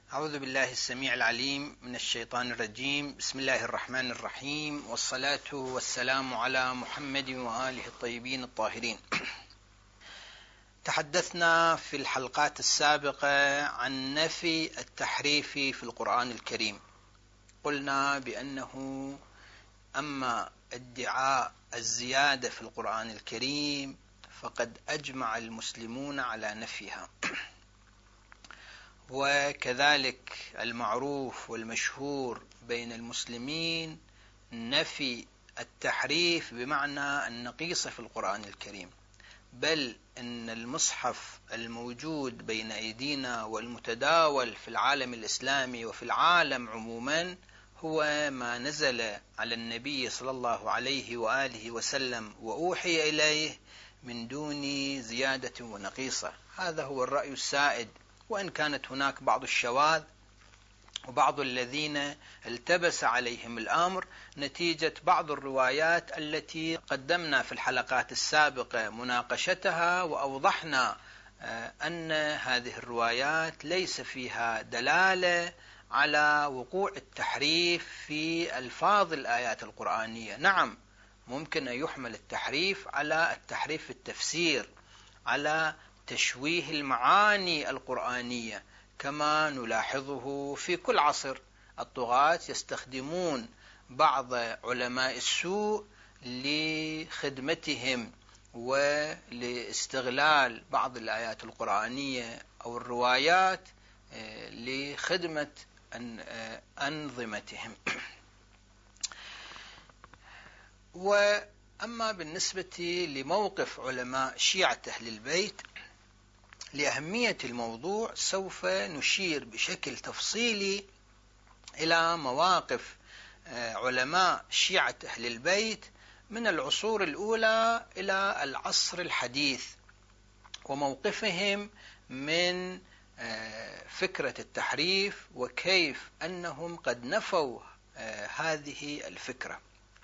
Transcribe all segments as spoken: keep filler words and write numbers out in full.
أعوذ بالله السميع العليم من الشيطان الرجيم. بسم الله الرحمن الرحيم، والصلاة والسلام على محمد وآله الطيبين الطاهرين. تحدثنا في الحلقات السابقة عن نفي التحريف في القرآن الكريم. قلنا بأنه أما ادعاء الزيادة في القرآن الكريم فقد أجمع المسلمون على نفيها، وكذلك المعروف والمشهور بين المسلمين نفي التحريف بمعنى النقيصة في القرآن الكريم، بل أن المصحف الموجود بين أيدينا والمتداول في العالم الإسلامي وفي العالم عموما هو ما نزل على النبي صلى الله عليه وآله وسلم وأوحي إليه من دون زيادة ونقيصة. هذا هو الرأي السائد، وإن كانت هناك بعض الشواذ وبعض الذين التبس عليهم الأمر نتيجة بعض الروايات التي قدمنا في الحلقات السابقة مناقشتها، وأوضحنا أن هذه الروايات ليس فيها دلالة على وقوع التحريف في ألفاظ الآيات القرآنية. نعم، ممكن أن يحمل التحريف على التحريف في التفسير، على تشويه المعاني القرآنية، كما نلاحظه في كل عصر. الطغاة يستخدمون بعض علماء السوء لخدمتهم ولاستغلال بعض الآيات القرآنية أو الروايات لخدمة أنظمتهم. وأما بالنسبة لموقف علماء شيعة أهل البيت لأهمية الموضوع، سوف نشير بشكل تفصيلي إلى مواقف علماء شيعة أهل البيت من العصور الأولى إلى العصر الحديث، وموقفهم من فكرة التحريف وكيف أنهم قد نفوا هذه الفكرة.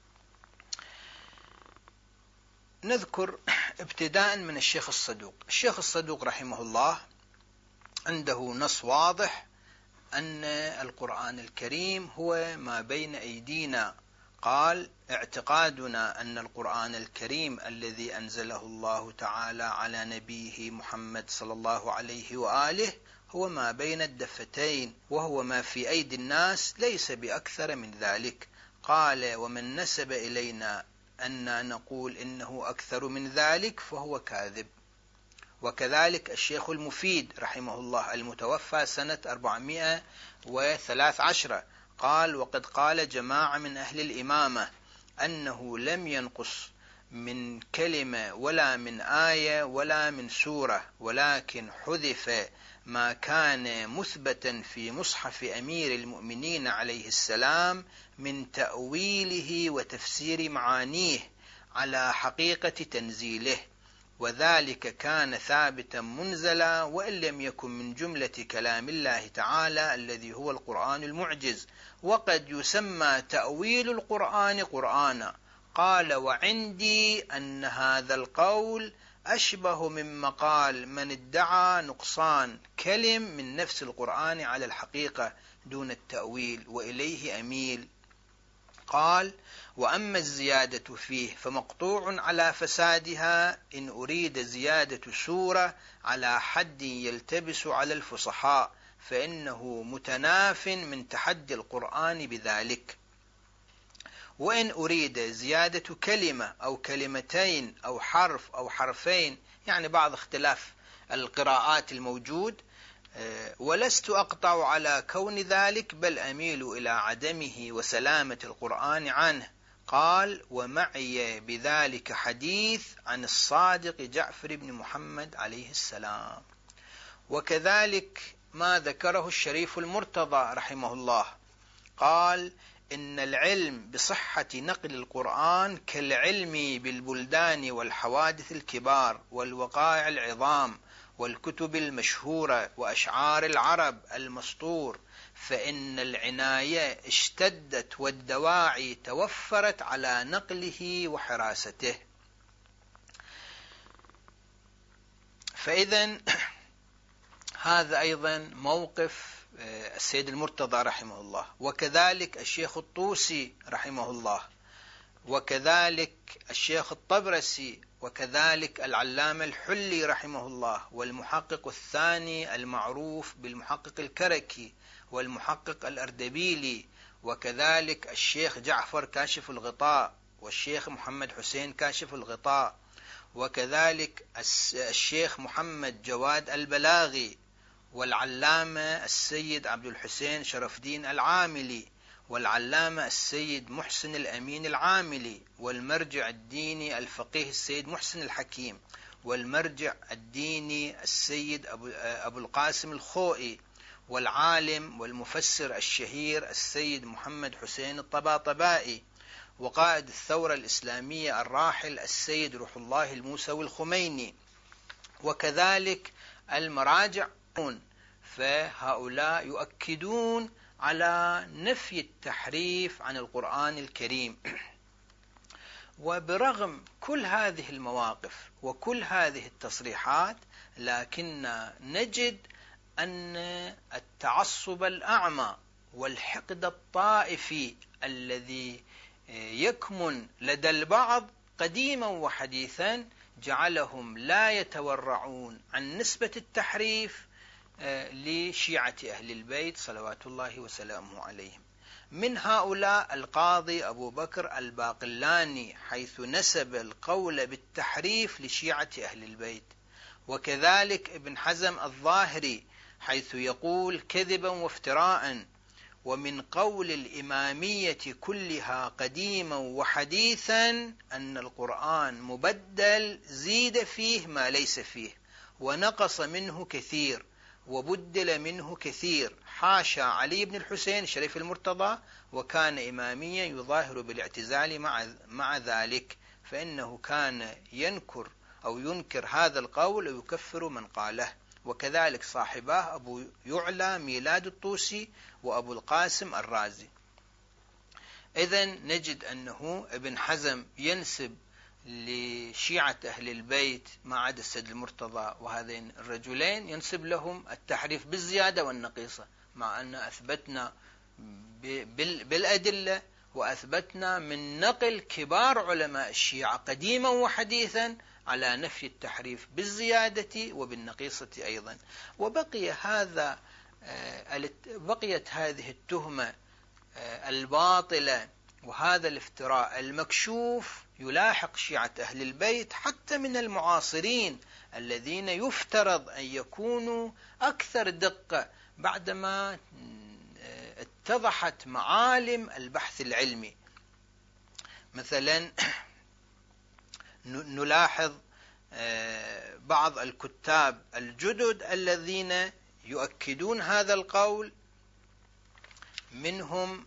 نذكر ابتداء من الشيخ الصدوق. الشيخ الصدوق رحمه الله عنده نص واضح أن القرآن الكريم هو ما بين أيدينا. قال: اعتقادنا أن القرآن الكريم الذي أنزله الله تعالى على نبيه محمد صلى الله عليه وآله هو ما بين الدفتين، وهو ما في أيدي الناس، ليس بأكثر من ذلك. قال: ومن نسب إلينا أن نقول إنه أكثر من ذلك فهو كاذب. وكذلك الشيخ المفيد رحمه الله المتوفى سنة أربعمائة وثلاث عشر قال: وقد قال جماعة من أهل الإمامة أنه لم ينقص من كلمة ولا من آية ولا من سورة، ولكن حذف ما كان مثبتا في مصحف أمير المؤمنين عليه السلام من تأويله وتفسير معانيه على حقيقة تنزيله، وذلك كان ثابتا منزلا، وإن لم يكن من جملة كلام الله تعالى الذي هو القرآن المعجز، وقد يسمى تأويل القرآن قرآنا. قال: وعندي أن هذا القول أشبه من مقال من ادعى نقصان كلم من نفس القرآن على الحقيقة دون التأويل، وإليه أميل. قال: وأما الزيادة فيه فمقطوع على فسادها إن أريد زيادة سورة على حد يلتبس على الفصحاء، فإنه متناف من تحدي القرآن بذلك. وإن أريد زيادة كلمة أو كلمتين أو حرف أو حرفين، يعني بعض اختلاف القراءات الموجود، ولست أقطع على كون ذلك، بل أميل إلى عدمه وسلامة القرآن عنه. قال: ومعي بذلك حديث عن الصادق جعفر بن محمد عليه السلام. وكذلك ما ذكره الشريف المرتضى رحمه الله، قال: إن العلم بصحة نقل القرآن كالعلم بالبلدان والحوادث الكبار والوقائع العظام والكتب المشهورة وأشعار العرب المسطور، فإن العناية اشتدت والدواعي توفرت على نقله وحراسته. فإذن هذا أيضا موقف السيد المرتضى رحمه الله، وكذلك الشيخ الطوسي رحمه الله، وكذلك الشيخ الطبرسي، وكذلك العلامة الحلي رحمه الله، والمحقق الثاني المعروف بالمحقق الكركي، والمحقق الأردبيلي، وكذلك الشيخ جعفر كاشف الغطاء، والشيخ محمد حسين كاشف الغطاء، وكذلك الشيخ محمد جواد البلاغي، والعلامة السيد عبد الحسين شرف الدين العاملي، والعلامة السيد محسن الأمين العاملي، والمرجع الديني الفقيه السيد محسن الحكيم، والمرجع الديني السيد أبو القاسم الخوئي، والعالم والمفسر الشهير السيد محمد حسين الطباطبائي، وقائد الثورة الإسلامية الراحل السيد روح الله الموسوي الخميني، وكذلك المراجع. فهؤلاء يؤكدون على نفي التحريف عن القرآن الكريم. وبرغم كل هذه المواقف وكل هذه التصريحات، لكن نجد أن التعصب الأعمى والحقد الطائفي الذي يكمن لدى البعض قديما وحديثا جعلهم لا يتورعون عن نسبة التحريف لشيعة أهل البيت صلوات الله وسلامه عليهم. من هؤلاء القاضي أبو بكر الباقلاني، حيث نسب القول بالتحريف لشيعة أهل البيت، وكذلك ابن حزم الظاهري حيث يقول كذبا وافتراء، ومن قول الإمامية كلها قديما وحديثا أن القرآن مبدل، زيد فيه ما ليس فيه، ونقص منه كثير، وبدل منه كثير، حاشا علي بن الحسين شريف المرتضى، وكان إماميا يظاهر بالاعتزال مع مع ذلك، فإنه كان ينكر أو ينكر هذا القول ويكفر من قاله. وكذلك صاحباه أبو يعلى ميلاد الطوسي وأبو القاسم الرازي. إذن نجد أنه ابن حزم ينسب لشيعة أهل البيت ما عدا السيد المرتضى وهذين الرجلين ينسب لهم التحريف بالزيادة والنقيصة، مع أن أثبتنا بالأدلة وأثبتنا من نقل كبار علماء الشيعة قديما وحديثا على نفي التحريف بالزيادة وبالنقيصة أيضا. وبقي هذا بقيت هذه التهمة الباطلة وهذا الافتراء المكشوف يلاحق شيعة أهل البيت حتى من المعاصرين الذين يفترض أن يكونوا أكثر دقة بعدما اتضحت معالم البحث العلمي. مثلا نلاحظ بعض الكتاب الجدد الذين يؤكدون هذا القول، منهم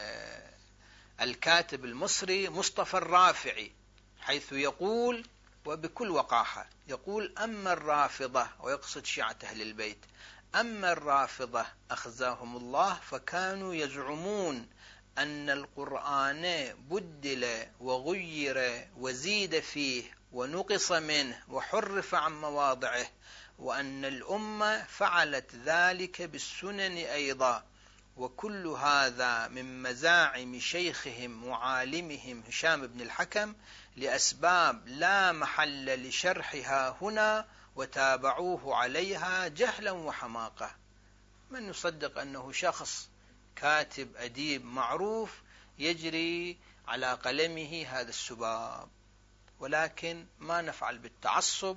الكاتب المصري مصطفى الرافعي، حيث يقول وبكل وقاحة يقول: أما الرافضة، ويقصد شيعة أهل البيت، أما الرافضة أخزاهم الله فكانوا يزعمون أن القرآن بدل وغير وزيد فيه ونقص منه وحرف عن مواضعه، وأن الأمة فعلت ذلك بالسنن أيضا، وكل هذا من مزاعم شيخهم وعالمهم هشام بن الحكم لأسباب لا محل لشرحها هنا، وتابعوه عليها جهلا وحماقة. من يصدق أنه شخص كاتب أديب معروف يجري على قلمه هذا السباب؟ ولكن ما نفعل بالتعصب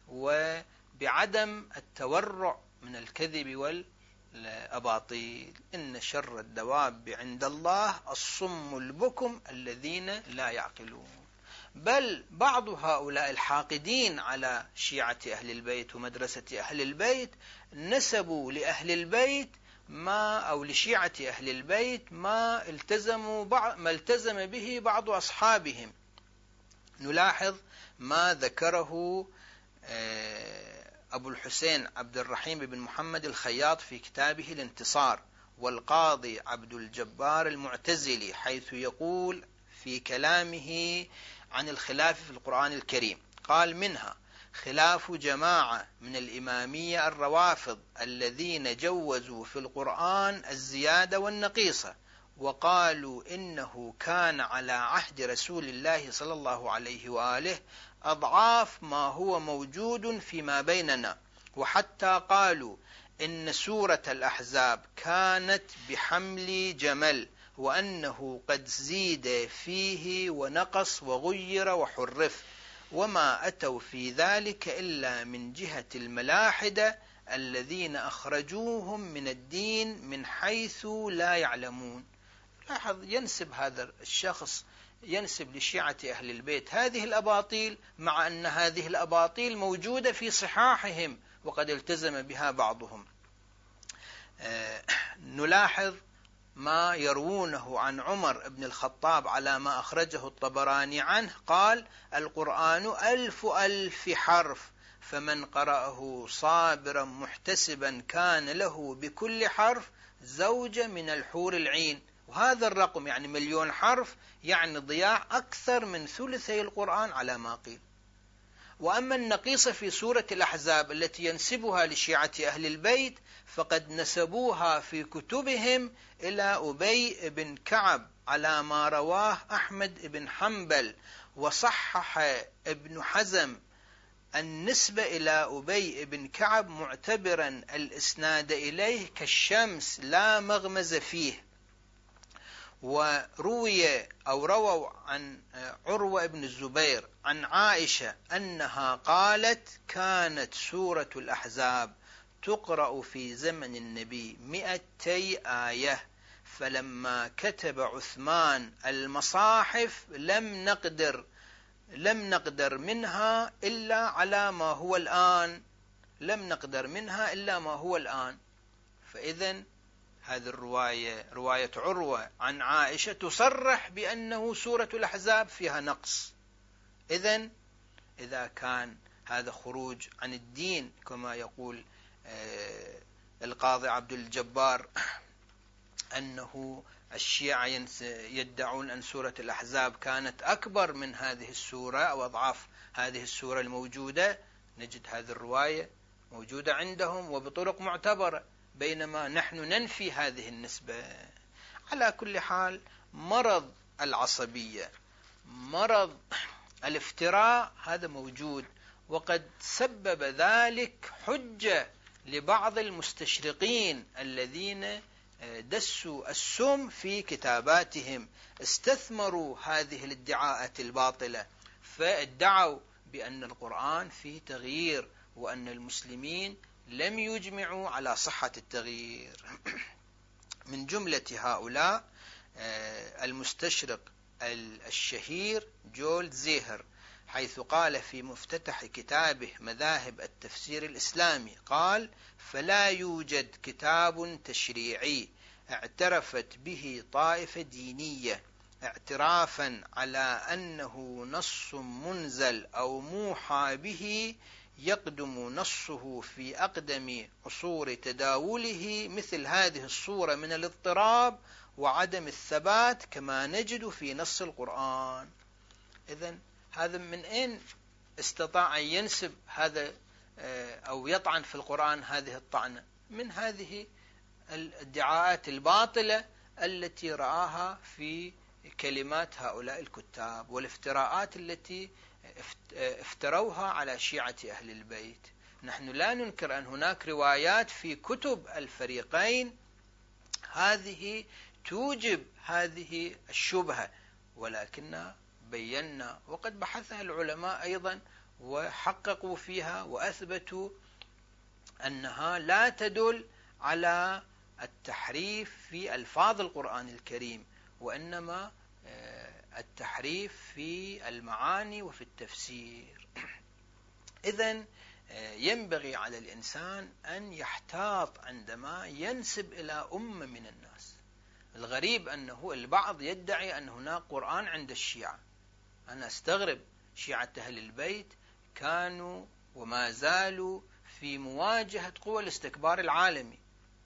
وبعدم التورع من الكذب والأباطيل. إن شر الدواب عند الله الصم البكم الذين لا يعقلون. بل بعض هؤلاء الحاقدين على شيعة أهل البيت ومدرسة أهل البيت نسبوا لأهل البيت ما أو لشيعة أهل البيت ما التزموا بعض ما التزم به بعض أصحابهم. نلاحظ ما ذكره أبو الحسين عبد الرحيم بن محمد الخياط في كتابه الانتصار، والقاضي عبد الجبار المعتزلي، حيث يقول في كلامه عن الخلاف في القرآن الكريم، قال: منها خلاف جماعة من الإمامية الروافض الذين جوزوا في القرآن الزيادة والنقيصة، وقالوا إنه كان على عهد رسول الله صلى الله عليه وآله أضعاف ما هو موجود فيما بيننا، وحتى قالوا إن سورة الأحزاب كانت بحمل جمل، وأنه قد زيد فيه ونقص وغير وحرف، وما أتوا في ذلك إلا من جهة الملاحدة الذين أخرجوهم من الدين من حيث لا يعلمون. لاحظ، ينسب هذا الشخص ينسب لشيعة أهل البيت هذه الأباطيل، مع أن هذه الأباطيل موجودة في صحاحهم وقد التزم بها بعضهم. آه نلاحظ ما يروونه عن عمر بن الخطاب على ما أخرجه الطبراني عنه، قال: القرآن ألف ألف حرف، فمن قرأه صابرا محتسبا كان له بكل حرف زوجة من الحور العين. وهذا الرقم يعني مليون حرف، يعني ضياع أكثر من ثلثي القرآن على ما قيل. وأما النقيصة في سورة الأحزاب التي ينسبها لشيعة أهل البيت، فقد نسبوها في كتبهم إلى أبي بن كعب على ما رواه أحمد بن حنبل، وصحح ابن حزم النسبة إلى أبي بن كعب معتبرا الإسناد إليه كالشمس لا مغمز فيه. وروي أو رووا عن عروة بن الزبير عن عائشة أنها قالت: كانت سورة الأحزاب تقرأ في زمن النبي مئتي آية، فلما كتب عثمان المصاحف لم نقدر لم نقدر منها إلا على ما هو الآن لم نقدر منها إلا ما هو الآن. فإذا هذه الرواية رواية عروة عن عائشة تصرح بأنه سورة الأحزاب فيها نقص. إذن إذا كان هذا خروج عن الدين كما يقول القاضي عبد الجبار أنه الشيعة يدعون أن سورة الأحزاب كانت أكبر من هذه السورة أو أضعاف هذه السورة الموجودة، نجد هذه الرواية موجودة عندهم وبطرق معتبرة، بينما نحن ننفي هذه النسبة. على كل حال، مرض العصبية، مرض الافتراء، هذا موجود، وقد سبب ذلك حجة لبعض المستشرقين الذين دسوا السم في كتاباتهم، استثمروا هذه الادعاءات الباطلة، فادعوا بأن القرآن فيه تغيير، وأن المسلمين لم يجمعوا على صحة التغيير. من جملة هؤلاء المستشرق الشهير جول زيهر، حيث قال في مفتتح كتابه مذاهب التفسير الإسلامي، قال: فلا يوجد كتاب تشريعي اعترفت به طائفة دينية اعترافا على أنه نص منزل أو موحى به يقدم نصه في أقدم عصور تداوله مثل هذه الصورة من الاضطراب وعدم الثبات كما نجد في نص القرآن. إذن هذا من أين استطاع أن ينسب هذا أو يطعن في القرآن هذه الطعنة؟ من هذه الادعاءات الباطلة التي رآها في كلمات هؤلاء الكتاب والافتراءات التي افتروها على شيعة أهل البيت. نحن لا ننكر أن هناك روايات في كتب الفريقين هذه توجب هذه الشبهة، ولكن بينا وقد بحثها العلماء أيضا وحققوا فيها وأثبتوا أنها لا تدل على التحريف في ألفاظ القرآن الكريم، وإنما التحريف في المعاني وفي التفسير. إذن ينبغي على الإنسان أن يحتاط عندما ينسب إلى أمة من الناس. الغريب أنه البعض يدعي أن هناك قرآن عند الشيعة. أنا أستغرب، شيعة أهل البيت كانوا وما زالوا في مواجهة قوى الاستكبار العالمي.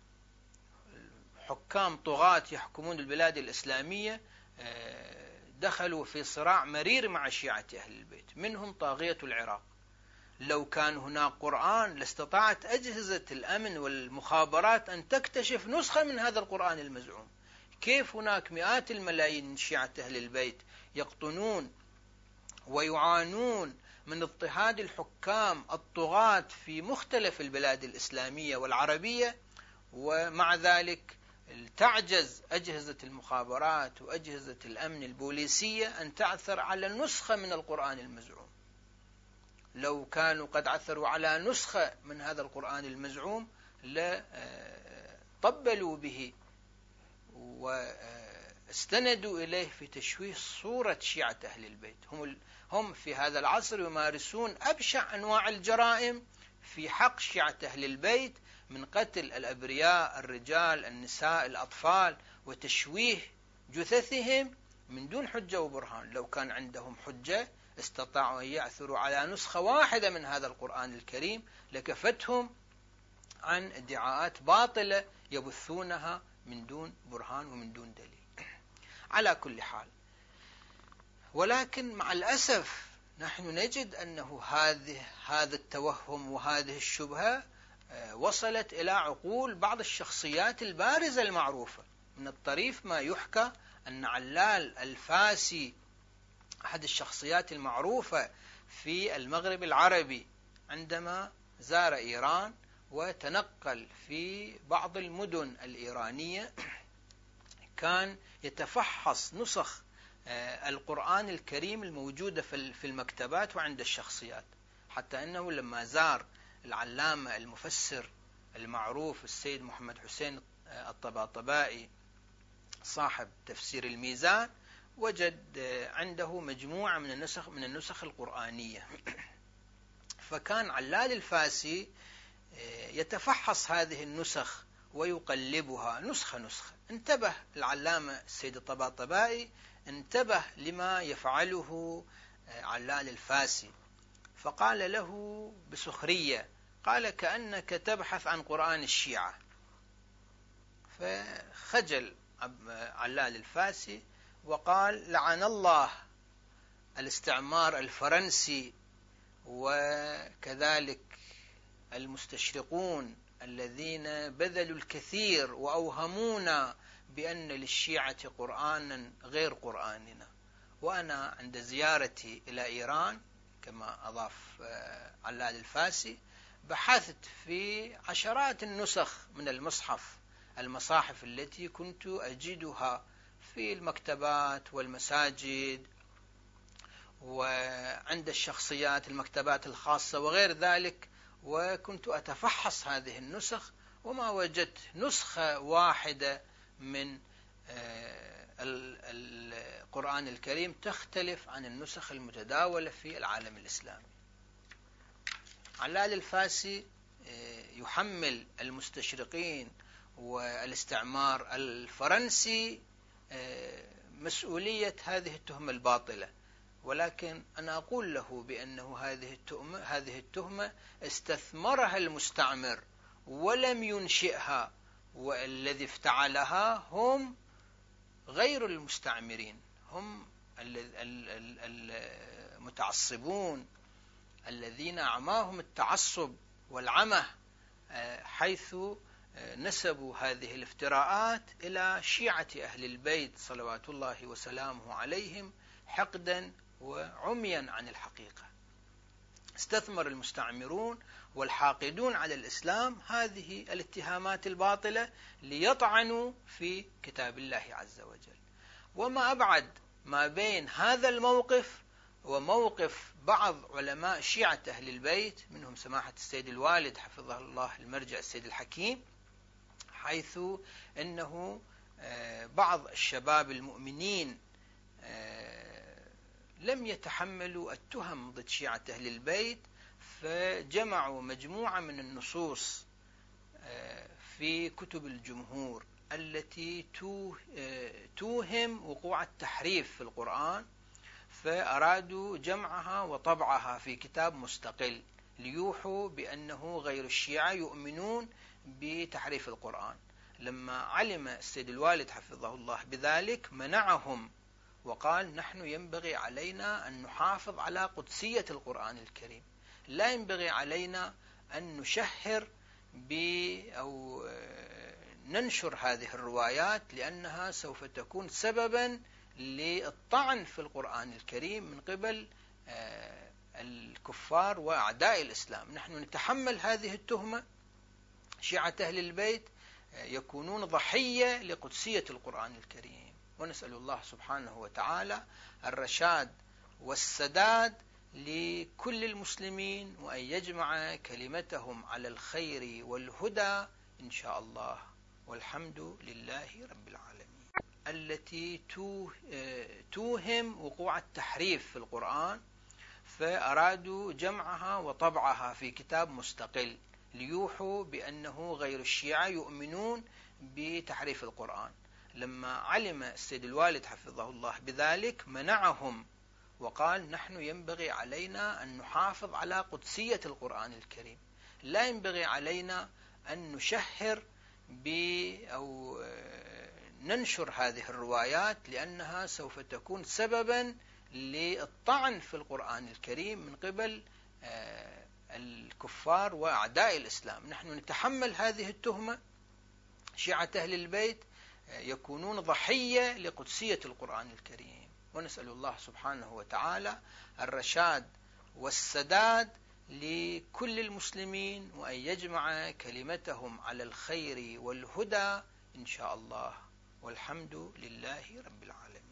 حكام طغاة يحكمون البلاد الإسلامية دخلوا في صراع مرير مع شيعة أهل البيت، منهم طاغية العراق. لو كان هناك قرآن لاستطاعت أجهزة الأمن والمخابرات أن تكتشف نسخة من هذا القرآن المزعوم. كيف هناك مئات الملايين من شيعة أهل البيت يقطنون ويعانون من اضطهاد الحكام الطغاة في مختلف البلاد الإسلامية والعربية، ومع ذلك تعجز أجهزة المخابرات وأجهزة الأمن البوليسية أن تعثر على نسخة من القرآن المزعوم؟ لو كانوا قد عثروا على نسخة من هذا القرآن المزعوم لطبلوا به واستندوا إليه في تشويه صورة شيعة أهل البيت. هم هم في هذا العصر يمارسون أبشع أنواع الجرائم في حق شيعة أهل البيت، من قتل الأبرياء، الرجال، النساء، الأطفال، وتشويه جثثهم من دون حجة وبرهان. لو كان عندهم حجة استطاعوا أن يعثروا على نسخة واحدة من هذا القرآن الكريم لكفتهم عن ادعاءات باطلة يبثونها من دون برهان ومن دون دليل. على كل حال، ولكن مع الأسف نحن نجد أنه هذه هذا التوهم وهذه الشبهة وصلت إلى عقول بعض الشخصيات البارزة المعروفة. من الطريف ما يحكى أن علال الفاسي، أحد الشخصيات المعروفة في المغرب العربي، عندما زار إيران وتنقل في بعض المدن الإيرانية كان يتفحص نسخ القرآن الكريم الموجودة في المكتبات وعند الشخصيات، حتى أنه لما زار العلامة المفسر المعروف السيد محمد حسين الطباطبائي صاحب تفسير الميزان، وجد عنده مجموعة من النسخ من النسخ القرآنية. فكان علال الفاسي يتفحص هذه النسخ ويقلبها نسخة نسخة. انتبه العلامة السيد الطباطبائي، انتبه لما يفعله علال الفاسي، فقال له بسخرية، قال: كأنك تبحث عن قرآن الشيعة. فخجل علال الفاسي وقال: لعن الله الاستعمار الفرنسي وكذلك المستشرقون الذين بذلوا الكثير وأوهمونا بأن للشيعة قرآنا غير قرآننا. وأنا عند زيارتي إلى إيران كما أضاف علال الفاسي بحثت في عشرات النسخ من المصحف المصاحف التي كنت أجدها في المكتبات والمساجد وعند الشخصيات المكتبات الخاصة وغير ذلك، وكنت أتفحص هذه النسخ وما وجدت نسخة واحدة من القرآن الكريم تختلف عن النسخ المتداولة في العالم الإسلامي. علال الفاسي يحمل المستشرقين والاستعمار الفرنسي مسؤولية هذه التهمة الباطلة، ولكن أنا أقول له بأنه هذه التهمة هذه التهمة استثمرها المستعمر ولم ينشئها، والذي افتعلها هم غير المستعمرين، هم المتعصبون الذين أعماهم التعصب والعمى، حيث نسبوا هذه الافتراءات إلى شيعة أهل البيت صلوات الله وسلامه عليهم حقدا وعميا عن الحقيقة. استثمر المستعمرون والحاقدون على الإسلام هذه الاتهامات الباطلة ليطعنوا في كتاب الله عز وجل. وما أبعد ما بين هذا الموقف وموقف بعض علماء شيعة أهل البيت، منهم سماحة السيد الوالد حفظه الله المرجع السيد الحكيم، حيث أنه بعض الشباب المؤمنين لم يتحملوا التهم ضد شيعة أهل البيت، فجمعوا مجموعة من النصوص في كتب الجمهور التي توهم وقوع التحريف في القرآن، فأرادوا جمعها وطبعها في كتاب مستقل ليوحوا بأنه غير الشيعة يؤمنون بتحريف القرآن. لما علم السيد الوالد حفظه الله بذلك منعهم وقال: نحن ينبغي علينا أن نحافظ على قدسية القرآن الكريم، لا ينبغي علينا أن نشهر ب أو ننشر هذه الروايات، لأنها سوف تكون سببا للطعن في القرآن الكريم من قبل الكفار وأعداء الإسلام. نحن نتحمل هذه التهمة. شيعة أهل البيت يكونون ضحية لقدسية القرآن الكريم، ونسأل الله سبحانه وتعالى الرشاد والسداد لكل المسلمين، وأن يجمع كلمتهم على الخير والهدى إن شاء الله، والحمد لله رب العالمين. التي توهم وقوع التحريف في القرآن، فأرادوا جمعها وطبعها في كتاب مستقل ليوحوا بأنه غير الشيعة يؤمنون بتحريف القرآن. لما علم السيد الوالد حفظه الله بذلك منعهم وقال: نحن ينبغي علينا أن نحافظ على قدسية القرآن الكريم، لا ينبغي علينا أن نشهر ب أو ننشر هذه الروايات، لأنها سوف تكون سببا للطعن في القرآن الكريم من قبل الكفار وأعداء الإسلام. نحن نتحمل هذه التهمة. شيعة أهل البيت يكونون ضحية لقدسية القرآن الكريم، ونسأل الله سبحانه وتعالى الرشاد والسداد لكل المسلمين، وأن يجمع كلمتهم على الخير والهدى إن شاء الله، والحمد لله رب العالمين.